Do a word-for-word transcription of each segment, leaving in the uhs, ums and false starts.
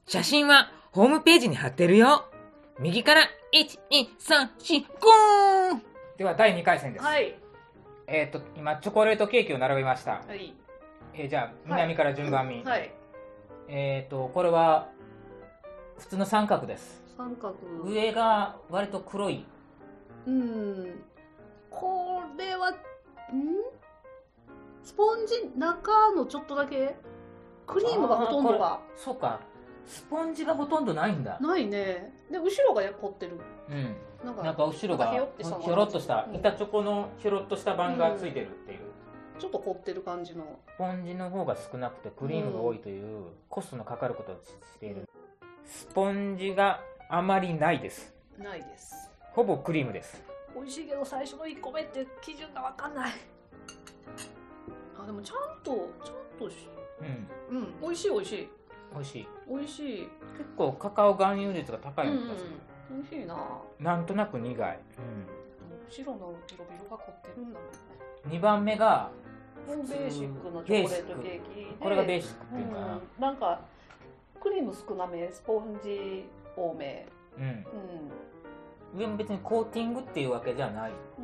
写真はホームページに貼ってるよ。右からいち、に、さん、よん、ごー。ではだいにかい戦です。 はい。 えっと今チョコレートケーキを並べました。 はい。 えー、じゃあ南から順番に。 はい。 えっとこれは普通の三角です。 三角。 上が割と黒い。 うん。これはん？スポンジ中のちょっとだけクリームがほとんどが。 そうか。スポンジがほとんどないんだ。 ないね。で後ろが凝ってる。 うん。 なんかなんか後ろがひょろっとした、板チョコのひょろっとした板がついてるっていう、 うん、ちょっと凝ってる感じの。 スポンジの方が少なくてクリームが多いというコストのかかることをしている、うん、スポンジがあまりないです。 ないです。 ほぼクリームです。 美味しいけど最初のいっこめって基準が分かんない。あ、でもちゃんとちゃんとしうんうん美味しい美味しい美味しい美味しい。 結構カカオ含有率が高いの気がする、 うん、美味しいな。 なんとなく苦い、うん、 後ろの色々が凝ってるんだね。 にばんめがベーシックのチョコレートケーキで、 これがベーシックっていうかな、 うん、なんかクリーム少なめ、スポンジ多め、 うん、うん、上も別にコーティングっていうわけじゃない、うん、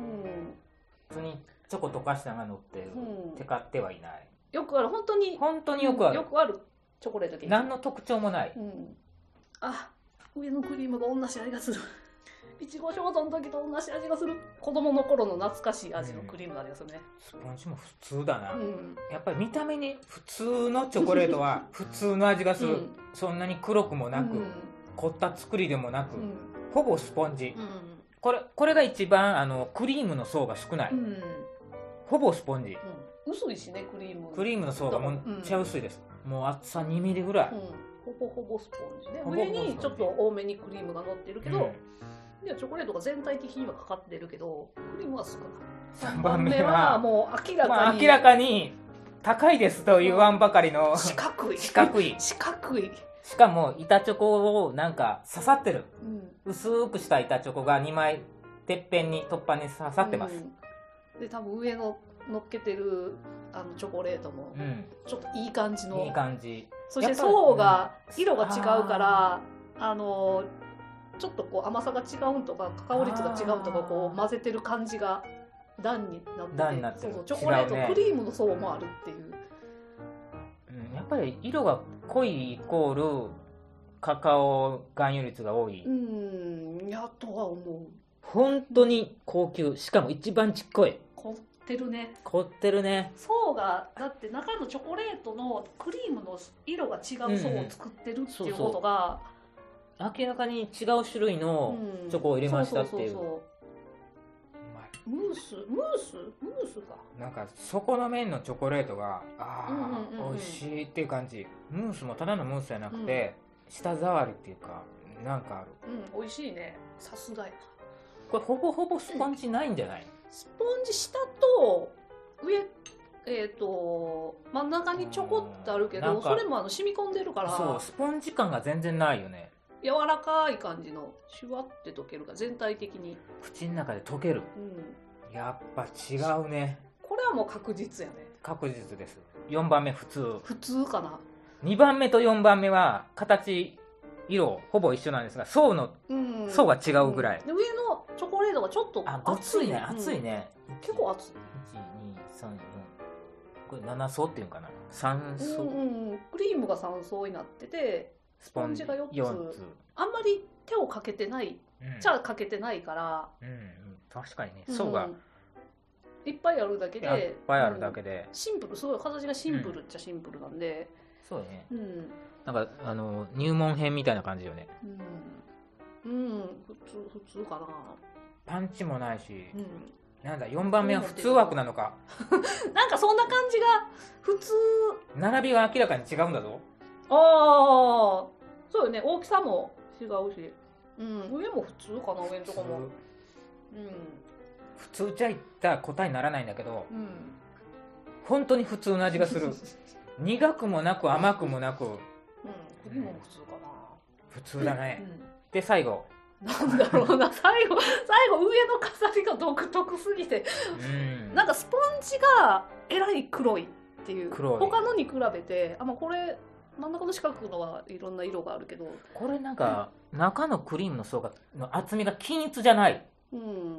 普通にチョコ溶かしたのが乗ってる、うん、テカってはいない。 よくある、本当に本当によくある、 うん、よくあるチョコレートケーキ。 何の特徴もない、 うん、あ、上のクリームが同じ味がする。いちごショートの時と同じ味がする。子供の頃の懐かしい味のクリームの味がするね、うん、 スポンジも普通だな、うん、やっぱり見た目に普通のチョコレートは普通の味がする、うん、そんなに黒くもなく、うん、凝った作りでもなく、うん、ほぼスポンジ、うん、これ、これが一番あのクリームの層が少ない、うん、ほぼスポンジ、 うん、薄いしね、クリームクリームの層がめっちゃ薄いです、うん、もう厚さにミリぐらい、うん、 ほぼほぼスポンジで、上にちょっと多めにクリームが乗ってるけど、うん、でチョコレートが全体的にはかかってるけどクリームは少ない。 さんばんめはもう明らかに、 まあ、明らかに高いですと言わんばかりの四角い四角い四角い、 しかも板チョコをなんか刺さってる、うん、薄くした板チョコがにまいてっぺんに突破に刺さってます、 うん、で多分上の乗っけてるあのチョコレートもちょっといい感じの、 いい感じ。 そして層が色が違うから、うん、あのちょっとこう甘さが違うんとかカカオ率が違うとかこう混ぜてる感じが段になってて、 段になってる。 そうそうチョコレート、ね、クリームの層もあるっていう、 うん、やっぱり色が濃いイコールカカオ含有率が多い。 うん、やとは思う。 本当に高級、しかも一番ちっこい。 凝ってるね。 凝ってるね。 層がだって中のチョコレートのクリームの色が違う層を作ってるっていうことが、 うん、明らかに違う種類のチョコを入れましたっていう。 ムースムースムースかなんか底の面のチョコレートがああ、うんうんうん、美味しいっていう感じ。ムースもただのムースじゃなくて、うん、舌触りっていうかなんかある。 うん、美味しいね。さすがやな。 これほぼほぼスポンジないんじゃない、うん、 スポンジ下と上えっ、ー、と真ん中にちょこってあるけど、それもあの染み込んでるから、 そうスポンジ感が全然ないよね。 柔らかい感じのシュワって溶けるから全体的に口の中で溶ける、うん、やっぱ違うね。 これはもう確実やね。 確実です。よんばんめ普通普通かな。 にばんめとよんばんめは形色ほぼ一緒なんですが層の、うん、層が違うぐらい、 うん、で上のチョコレートがちょっと熱いね。 熱いね、 うん、結構熱い。いちにさんよんこれなな層っていうかな。さん層、 うんうん、クリームがさん層になっててスポンジがよっつ、 よっつ。 あんまり手をかけてない、うん、茶かけてないから、 うんうん、確かにね層が、うん、 いっぱいあるだけでいっぱいあるだけで、 うん、シンプル、すごい形がシンプルっちゃシンプルなんで、 うん、そうね、うん、なんかあの入門編みたいな感じよね。 うん、うん、普通普通かな。 パンチもないし、うん、なんだよんばんめは普通枠なのかなんかそんな感じが普通。 並びは明らかに違うんだぞ。 ああそうよね、大きさも違うし、うん、上も普通かな。上のとこも、うん、 普通じゃいった答えにならないんだけど、うん、 本当に普通の味がする苦くもなく甘くもなく、うん、 クリームも普通かな。 普通だね、うん、で最後なんだろうな最後最後上の飾りが独特すぎて、うん、なんかスポンジがえらい黒いっていう。他のに比べてあ、まあ、これ真ん中の四角のはいろんな色があるけど、 これなんか、うん、中のクリームの層がの厚みが均一じゃない、うん、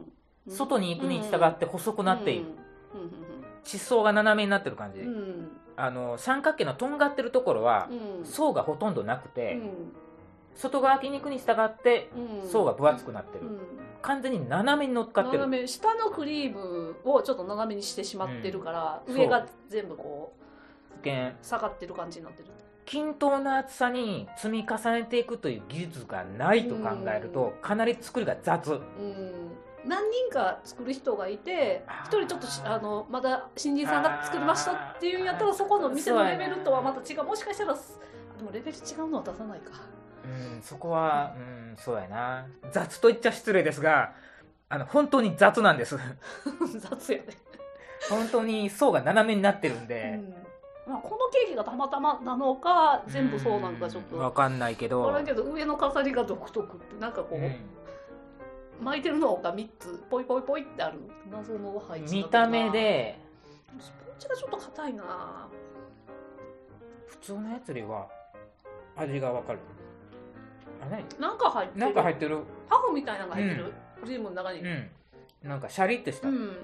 外に行くに従って細くなっている、地層が斜めになってる感じ、うん、あの三角形のとんがってるところは、うん、層がほとんどなくて、うん、外側に行くに従って層が分厚くなってる、うん、完全に斜めに乗っかってる。 斜め下のクリームをちょっと斜めにしてしまってるから、うん、上が全部こう下がってる感じになってる。 均等な厚さに積み重ねていくという技術がないと考えると、かなり作りが雑、うん、 何人か作る人がいて一人ちょっとあのまだ新人さんが作りましたっていうんやったら、そこの店のレベルとはまた違う、もしかしたらでもレベル違うのは出さないか、 うん、そこは、うん、そうやな。雑と言っちゃ失礼ですが、あの本当に雑なんです雑やね本当に層が斜めになってるんで、 うん、まあ、このケーキがたまたまなのか全部そうなんかちょっと分かんないけど、 分かんないけど上の飾りが独特ってなんかこう、うん、巻いてるのがみっつポイポイポイってある謎の配置。 見た目でスポンジがちょっと硬いな。 普通のやつよりは味が分かる。あ、何なんか入ってる。 なんか入ってる。 パフみたいなのが入ってる、うん、クリームの中に、うん、 なんかシャリってした。うん、 うん、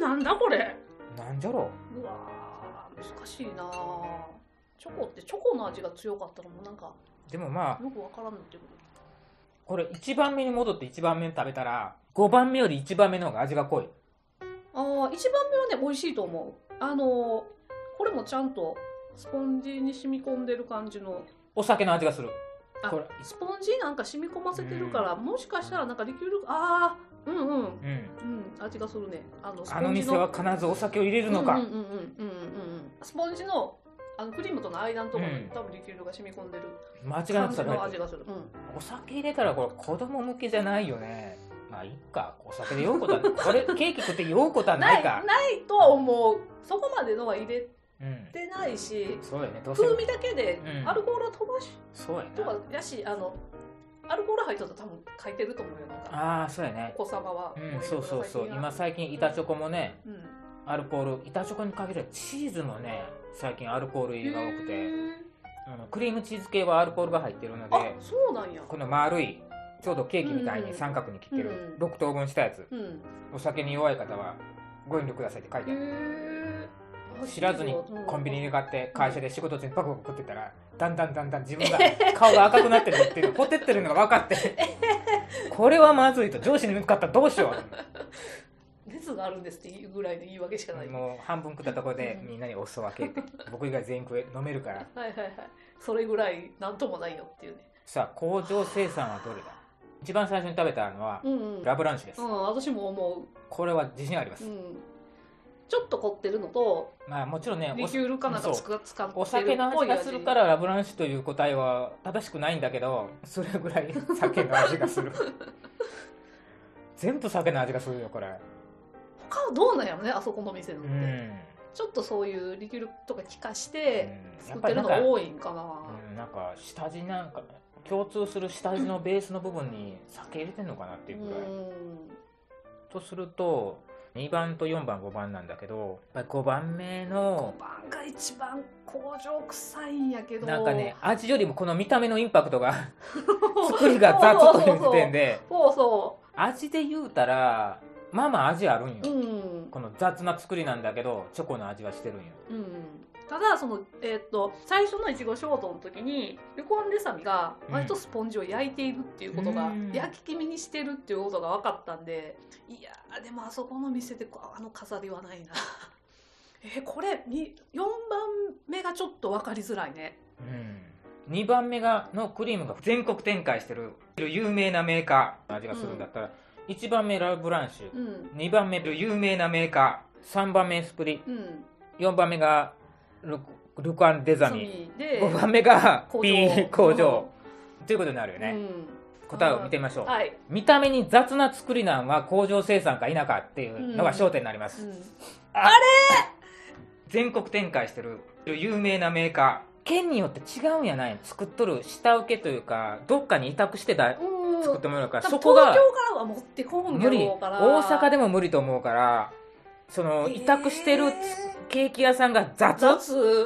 なんだこれ。 なんじゃろう。うわ難しいな。チョコってチョコの味が強かったのもなんかでもまあよくわからんっていう。 これいちばんめに戻っていちばんめ食べたらごばんめよりいちばんめの方が味が濃い。 ああ、いちばんめはね美味しいと思う。あのこれもちゃんとスポンジに染み込んでる感じのお酒の味がする。 あ、これスポンジなんか染み込ませてるから、うん、もしかしたらなんかリキュール、ああ、うんうん、うん、うん、味がするね。あのスポンジの、 あの店は必ずお酒を入れるのか。 うんうんうんうんうんうん。スポンジのあのクリームとの間のところに、うん、多分リキュールが染み込んでる間違いなくの味がする、うん、 お酒入れたらこれ子供向けじゃないよね。まあいいか、お酒で酔うことはこれケーキ食って酔うことはないか。 ない、ないとは思う。そこまでのは入れてないし、 うん、そうやね、どうせ風味だけでアルコールを飛ばし、 うん、そうやねとかやし、あのアルコール入ったと多分書いてると思うよ。なんかああ、そうやね、 お子様は、 うん、そうそうそう。今最近板チョコもね、うん、アルコール、板チョコに限らずチーズもね最近アルコール入りが多くて、あのクリームチーズ系はアルコールが入ってるので、 あ、そうなんや。 この丸いちょうどケーキみたいに三角に切ってるろく等分したやつ、うん、お酒に弱い方はご遠慮くださいって書いてある。知らずにコンビニに買って会社で仕事中にパクパク食ってたら、だんだんだんだん自分が顔が赤くなってるっていうほてってるのが分かってこれはまずいと、上司に向かったらどうしよう熱があるんですっていうぐらいの言い訳しかない。 もう半分食ったところでみんなにお裾分けって僕以外全員食え飲めるからはいはいはい、それぐらいなんともないよっていうね。 さあ工場生産はどれだ。一番最初に食べたのは、うんうん、ラブランシュです、 うん、私も思う。 これは自信あります、うん、 ちょっと凝ってるのと、 まあもちろんね、 リキュールかなんか使ってるお酒の味がするからラブランシュという答えは正しくないんだけど、それぐらい酒の味がする全部酒の味がするよこれ。 他はどうなんやろね、あそこの店のって、うん、ちょっとそういうリキュールとか効かして作ってるのが多いんかな、 うん、なんか下地なんか共通する下地のベースの部分に酒入れてんのかなっていうぐらい、うん、とするとにばんとよんばんごばんなんだけど、やっぱりごばんめのごばんが一番工場臭いんやけど、 なんかね、味よりもこの見た目のインパクトが作りが雑という時点でそうそう、 味で言うたらまあまあ味あるんよ、うん、この雑な作りなんだけどチョコの味はしてるんよ、うん、 ただその、えー、っと最初のいちごショートの時にルコンデサミが割とスポンジを焼いているっていうことが、うん、焼き気味にしてるっていうことが分かったんで、いやーでもあそこの店であの飾りはないなえー、これよんばんめがちょっと分かりづらいね、 うん、にばんめがのクリームが全国展開してる有名なメーカーの味がするんだったら、うん、いちばんめラブランシュ、うん、にばんめ有名なメーカー、さんばんめエスプリ、うん、よんばんめがルルコンデザミ、ごばんめがピー工場ということになるよね、うん、答えを見てみましょう、はい、見た目に雑な作りなんは工場生産か否かっていうのが焦点になります、うんうん、 あれ全国展開してる有名なメーカー、県によって違うんやない、作っとる下請けというかどっかに委託してだ作ってもらうから、そこが東京からは持ってこんやろうから、 大阪でも無理と思うから、その委託してるケーキ屋さんが雑、 雑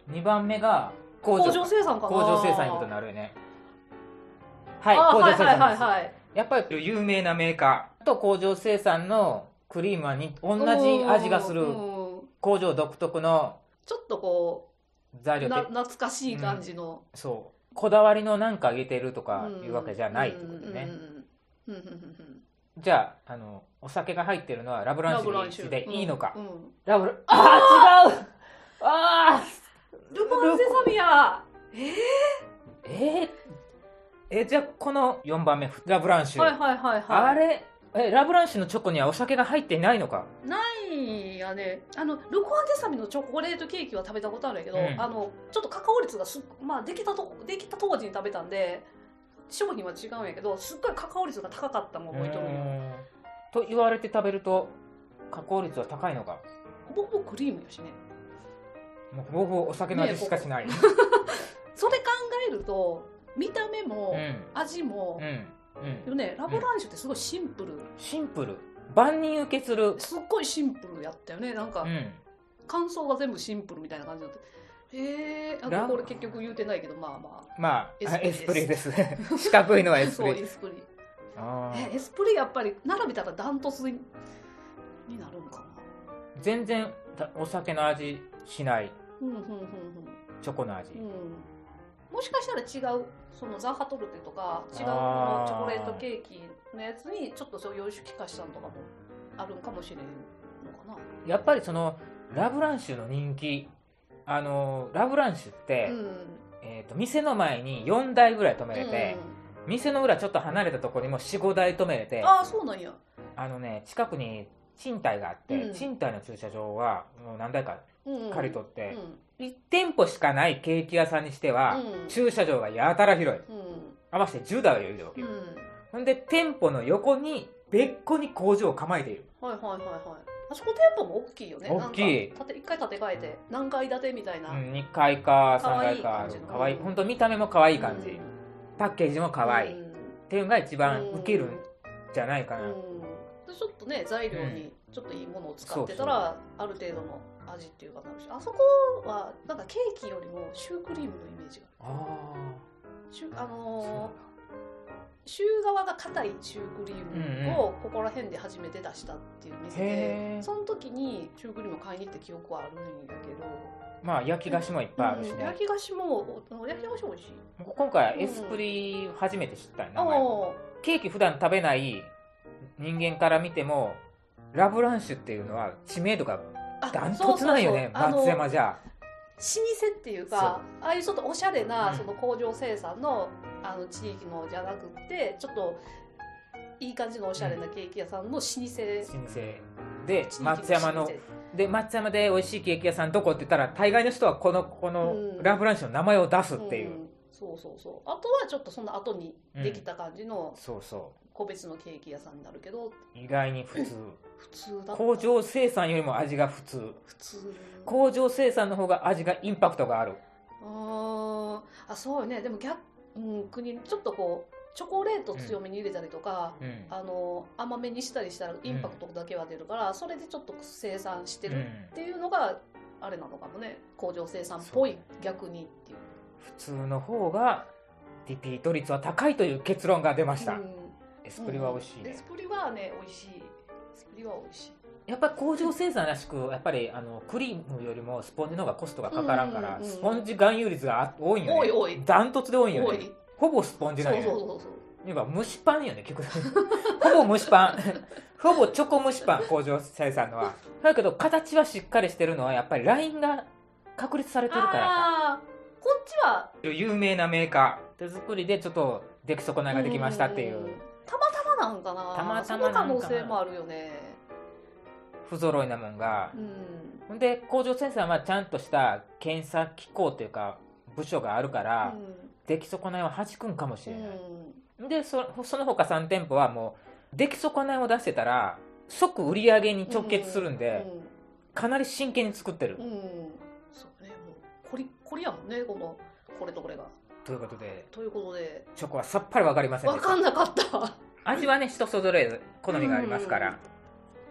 にばんめが工場生産かな。 工場生産いうことになるよね。はい、 工場生産です、 はいはいはい、 やっぱり有名なメーカーと工場生産のクリームはに同じ味がする工場独特のちょっとこう材料で懐かしい感じの、 うん、そうこだわりのなんかあげてるとかいうわけじゃないってことね。じゃあ、あのお酒が入ってるのはラブランシュでいいのか。 うんうん、 ラブラあー違うあールコンセサミやえー、 えー、えじゃあこのよんばんめラブランシュ、 はいはいはいはい、 あれえラブランシュのチョコにはお酒が入っていないのか。 ないやね。あのルコアンデサミのチョコレートケーキは食べたことあるんやけど、うん、あのちょっとカカオ率がす、まあ、できたとできた当時に食べたんで商品は違うんやけどすっごいカカオ率が高かったのを覚えとるんよ。 と言われて食べるとカカオ率は高いのか。 ほぼほぼクリームやしね。 もうほぼほぼお酒の味しかしない、ね、 それ考えると見た目も味も、うんうんうん、ね、ラブランシュってすごいシンプル、うん、 シンプル万人受けするすっごいシンプルやったよね。なんか、うん、感想が全部シンプルみたいな感じだった。へえー、これ結局言うてないけどまあまあまあエスプリです四角いのはエスプリ。 そうエスプリあえエスプリやっぱり並べたらダントツになるのかな。 全然お酒の味しない、 うんうんうんうん、 チョコの味、うん、 もしかしたら違うそのザーハトルテとか違うのチョコレートケーキのやつにちょっとそういう洋酒効かしたのとかもあるんかもしれんのかな。 やっぱりそのラブランシュの人気、あのラブランシュって、うんえー、と店の前によんだいぐらい止めれて、うん、店の裏ちょっと離れたところにも よん,ご 台止めれて、 ああそうなんや。 あのね近くに賃貸があって、うん、賃貸の駐車場はもう何台か借り取って、うんうん、いち店舗しかないケーキ屋さんにしては、うん、駐車場がやたら広い、うん、合わせてじゅうだいは余裕でわけよ、うん、ほんで店舗の横に別個に工場を構えている。 はいはいはいはい。あそこ店舗も大きいよね。 大きい。 いっかい建て替えて何階建てみたいな、 うん、にかいかさんがいかあるかわいい、本当見た目も可愛い感じ、うん、パッケージも可愛い、うん、っていうのが一番ウケるんじゃないかな、うんうん、 ちょっとね材料にちょっといいものを使ってたら、うん、ある程度の味っていうかなるし、あそこはなんかケーキよりもシュークリームのイメージがある。ああのーシュー側が硬いシュークリームをここら辺で初めて出したっていう店で、うん、その時にシュークリームを買いに行った記憶はあるんだけど、 まあ焼き菓子もいっぱいあるしね、 うん、焼き菓子も焼き菓子も美味しい。 今回エスプリ初めて知った名前、うん、ケーキ普段食べない人間から見てもラブランシュっていうのは知名度がダントツなんよね。松山じゃ老舗っていうか、ああいうちょっとおしゃれなその工場生産の、うん、あの地域のじゃなくってちょっといい感じのおしゃれなケーキ屋さんの老舗、うん、老舗で松山ので松山で美味しいケーキ屋さんどこって言ったら大概の人はこのこのラブランシュの名前を出すっていう、うんうん、 そうそうそう。あとはちょっとその後にできた感じの、うん、そうそう個別のケーキ屋さんになるけど意外に普通普通だった。 工場生産よりも味が普通普通工場生産の方が味がインパクトがある。 ああそうよね。でも逆、うん、国ちょっとこうチョコレート強めに入れたりとか、うん、あの甘めにしたりしたらインパクトだけは出るから、うん、それでちょっと生産してるっていうのがあれなのかもね。工場生産っぽい逆にっていう。 普通の方がリピート率は高いという結論が出ました、うん、エスプリは美味しいね、 うん、エスプリはね美味しい。エスプリは美味しい。 やっぱり工場生産らしくやっぱりあのクリームよりもスポンジの方がコストがかからんから、うんうんうん、スポンジ含有率が多いんよね。 多い多いダントツで多いんよね。ほぼスポンジなんよね。そうそうそうそう。今蒸しパンよね結局ほぼ蒸しパンほぼチョコ蒸しパン工場生産のはだけど形はしっかりしてるのはやっぱりラインが確立されてるからか。 あこっちは有名なメーカー手作りでちょっと出来損ないができましたっていう、うん、 たまたまなんかな。 たまたまなんかな。 その可能性もあるよね。 不揃いなもんが、うん、で工場生産はちゃんとした検査機構というか部署があるから、うん、出来損ないを弾くんかもしれない、うん、で そ, その他さん店舗はもう出来損ないを出してたら即売り上げに直結するんで、うんうん、かなり真剣に作ってる、うん、 そうね。もうコリコリやもんねこのこれとこれが。 ということでということでチョコはさっぱり分かりませんでした。 分かんなかった味はね人それぞれ好みがありますから、うん、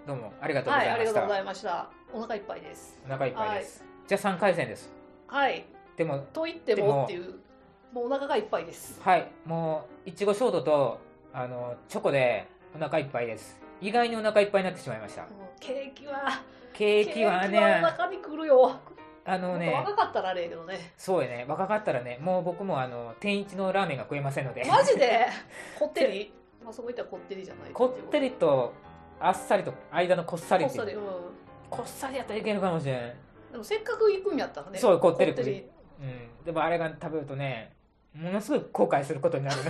どうもありがとうございました、 はい、ありがとうございました。お腹いっぱいです。 お腹いっぱいです、はい、じゃあさんかい戦です。 はい。 でもと言ってもっていう、もうお腹がいっぱいです。 はい、もういちごショートとあのチョコでお腹いっぱいです。意外にお腹いっぱいになってしまいました。 ケーキはケーキはね、 ケーキはお腹にくるよ。 あのね、 若かったらあれやけどね。 そうやね、若かったらね、もう僕もあの天一のラーメンが食えませんので。 マジでこってりまあそこいったらこってりじゃない。 こってりとあっさりと間のこっさりっていう。 こっさり、うん、 こっさりやったらいけるかもしれん。 でもせっかく行くんやったらね。 そう、こってり。こってり、うん、でもあれが食べるとね、ものすごい後悔することになる。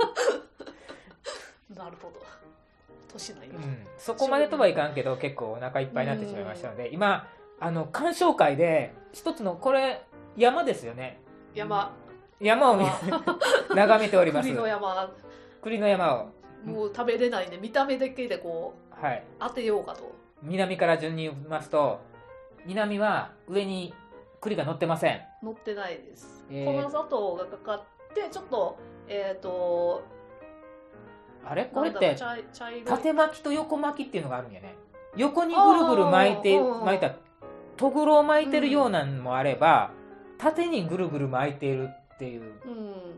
なるほど。年ないよ、 うん、そこまでとはいかんけど結構お腹いっぱいになってしまいましたので、今あの鑑賞会で一つのこれ山ですよね。 山山を眺めております。 栗の山。 栗の山をもう食べれないね。見た目だけでこう、はい、当てようかと。 南から順に言いますと、南は上に栗が乗ってません。 乗ってないです、 えー、 粉砂糖がかかってちょっとえっ、ー、とあれこれって縦巻きと横巻きっていうのがあるんやね。横にぐるぐる巻いて巻いたとぐろを巻いてるようなのもあれば、うん、縦にぐるぐる巻いているっていう、うん、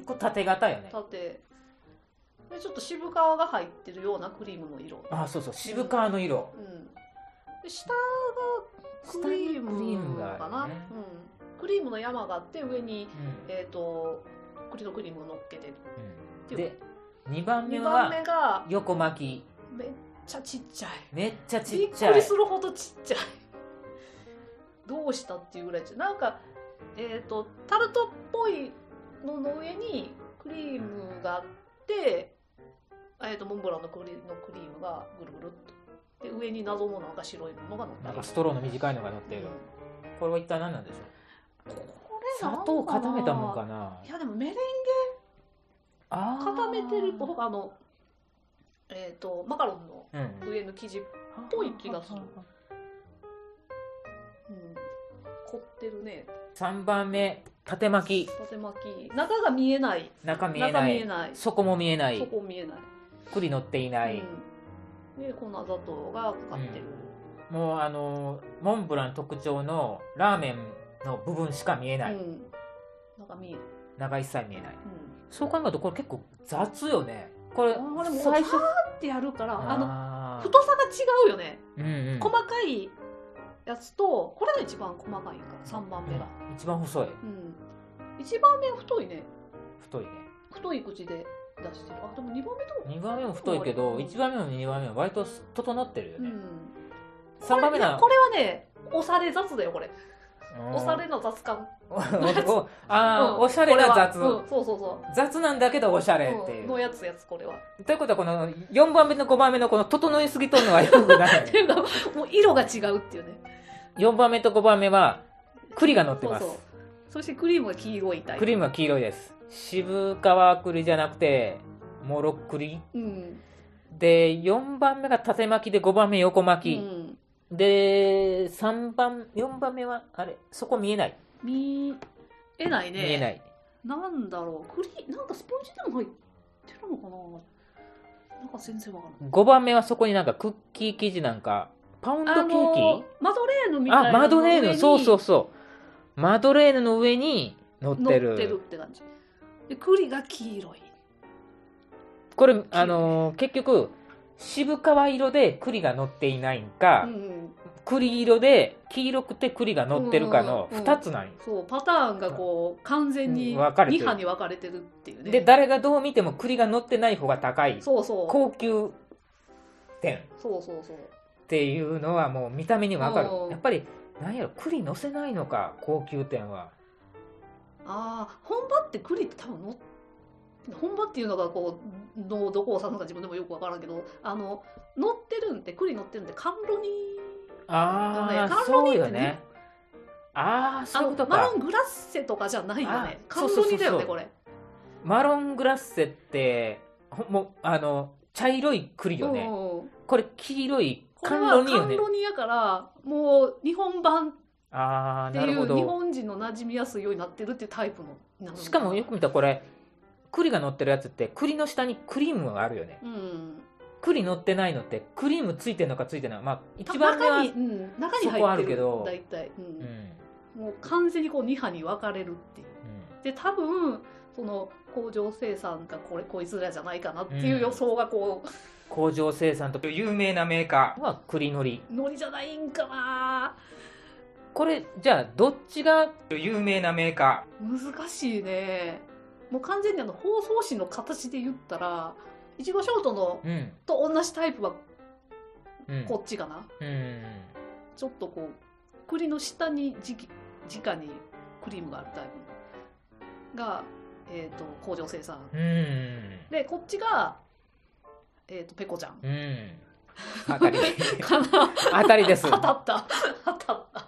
これ縦型よね。 縦でちょっと渋皮が入ってるようなクリームの色。 あ、そうそう、渋皮の色、 うんうん、で下がクリームかな、ね、うん、クリームの山があって上に、うん、えーと栗のクリームを乗っけてる、 うん、でにばんめは横巻き。めっちゃちっちゃい。 めっちゃちっちゃい。 びっくりするほどちっちゃい。どうしたっていうぐらいちっちゃい。なんか、えっと、タルトっぽいのの上にクリームがあって、えっと、モンブランのクリのクリームがぐるぐるっと。で、上に謎のなんか白いものが乗っている。 なんかストローの短いのが乗っている。うん、これは一体何なんでしょう。これ砂糖固めたもんかな。 いや、でもメレンゲ固めてるとあの、えー、とマカロンの上の生地っぽい気がする、うん、凝ってるね。 さんばんめ縦巻き。 縦巻き、中が見えない。 中見えない。ない底も見えない。 底見えない。 栗乗っていない、 うん、で粉砂糖がかかってる、 うん、もうあのモンブラン特徴のラーメンの部分しか見えない、うん、 中見えない。 中一切見えない、うん、そう考えるとこれ結構雑よね。これ最初ってやるからあの太さが違うよね、うんうん、細かいやつとこれが一番細かいかさんばんめが、 うん、一番細い、うん、 いちばんめ太いね。 太いね。太い口で出してる。あ、でもにばんめとにばんめも太いけど、うん、いちばんめもにばんめも割と整ってるよね、 うん、さんばんめなこれはねおしゃれ雑だよこれ。おしゃれの雑感あ、うん、おしゃれな雑、 うん、そうそうそう、 雑なんだけどおしゃれっていう、 うん、のやつやつこれは。 ということはこのよんばんめのごばんめのこの整いすぎとるのはよくないっていうかもう色が違うっていうね。 よんばんめとごばんめは栗が乗ってます。 そうそう、そしてクリームが黄色いタイプ。 クリームは黄色いです。渋皮栗じゃなくてもろ栗、うん、でよんばんめが縦巻きでごばんめ横巻き、うんでさんばんよんばんめはあれそこ見えない。 見えないね。 見えない。 なんだろう、栗なんかスポンジでも入ってるのかな。なんか全然わからない。 ごばんめはそこになんかクッキー生地なんかパウンドケーキ、 マドレーヌみたいな。 あ、マドレーヌ、そうそうそう、マドレーヌの上に乗ってる。 乗ってるって感じで、栗が黄色い。 これあのー、結局渋皮色で栗が乗っていないんか、うんうん、栗色で黄色くて栗が乗ってるかのふたつなんよ、 うんうんうん、そうパターンがこう完全ににはに分かれてるっていうね。 で誰がどう見ても栗が乗ってない方が高い、 そうそう高級店、 そうそうそうっていうのはもう見た目に分かる、うん、やっぱり何やろ栗乗せないのか高級店は。 ああ、本場って栗って多分乗って本場っていうのがこう ど, どこを指すのか自分でもよく分からんけど、あの乗ってるんって栗乗ってるんって甘露煮。 ああ、ね、そうよね。ああ、そういうことか。 マロングラッセとかじゃないよね。甘露煮だよねこれ。 マロングラッセってもうあの茶色い栗よね。これ黄色い甘露煮よね。 甘露煮やからもう日本版あっていう日本人の馴染みやすいようになってるっていうタイプの。 しかもよく見たらこれ栗が乗ってるやつって栗の下にクリームがあるよね、うん、栗乗ってないのってクリームついてるのかついてない、まあ一番目は、 中に、うん、中に入ってるそこあるけど大体、うんうん、 もう完全にこうに派に分かれるっていう、うん、で多分その工場生産がこれこいつらじゃないかなっていう予想がこう、うん、 工場生産と有名なメーカーは栗のりのりじゃないんかな。 これじゃあどっちが有名なメーカー？難しいね。もう完全にあの包装紙の形で言ったらいちごショートの、うん、と同じタイプはこっちかな、うんうん、ちょっとこう栗の下にじ直にクリームがあるタイプが、えー、と工場生産、うん、でこっちが、えー、とペコちゃん、うん、 当たりかな当たりです。 当たった当たった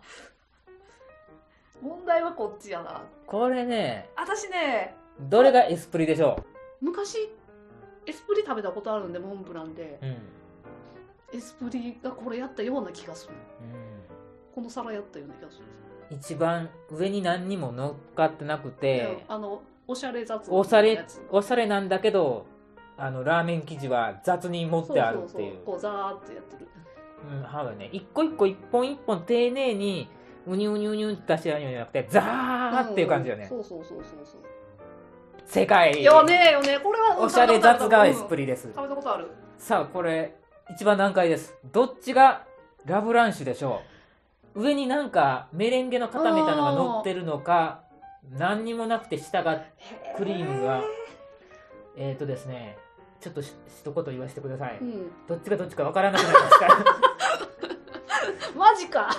問題はこっちやな。 これね、 私ね、 どれがエスプリでしょう。昔エスプリ食べたことあるんで、モンブランで、うん、エスプリがこれやったような気がする、うん、この皿やったような気がする。 一番上に何にも乗っかってなくて、 あのおしゃれ雑おしゃれおしゃれなんだけど、あのラーメン生地は雑に持ってあるっていう。 そうそうそう、こうザーってやってる。 うん、はね、一個一個一本一本丁寧にウニュウニュウニュって出してあるんじゃなくて、ザーっていう感じよね。 うんうん、そうそうそうそうそう。 正解。 よねよね、これはおしゃれ雑がエスプリです。 食べたことある。 さあこれ一番難解です。どっちがラブランシュでしょう。上になんかメレンゲの固めたのが乗ってるのか、何にもなくて下がクリームが、えーとですね、ちょっと一言言わせてください、うん、どっちがどっちかわからなくなりました。 マジか。